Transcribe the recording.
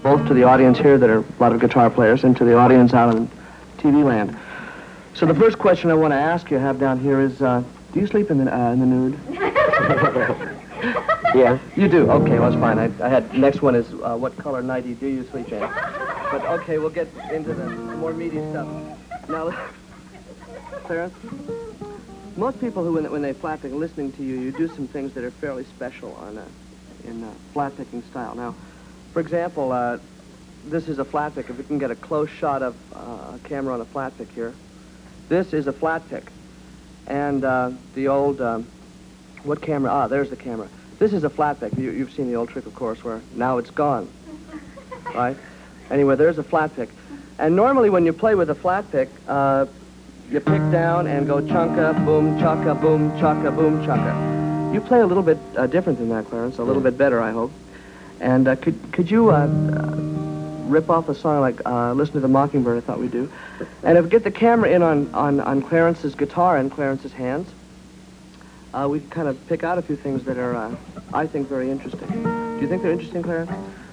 both to the audience here that are a lot of guitar players and to the audience out in TV land. So the first question I want to ask you have down here is, do you sleep in the nude? Yeah. You do? Okay, well, that's fine. I had, next one is, what color nightie do you sleep in? But okay, we'll get into the more meaty stuff. Now, Clarence, most people who, when they flat pick, listening to you, you do some things that are fairly special in flat picking style. Now, for example, this is a flat pick. If we can get a close shot of a camera on a flat pick here, this is a flat pick. And the old, what camera? Ah, there's the camera. This is a flat pick. You've seen the old trick, of course, where now it's gone, right? Anyway, there's a flat pick. And normally when you play with a flat pick, you pick down and go chunka, boom, chaka, boom, chaka, boom, chaka. You play a little bit different than that, Clarence, a little bit better, I hope. And could you rip off a song like Listen to the Mockingbird, I thought we'd do. And if we get the camera in on Clarence's guitar and Clarence's hands, we can kind of pick out a few things that are, I think, very interesting. Do you think they're interesting, Clarence?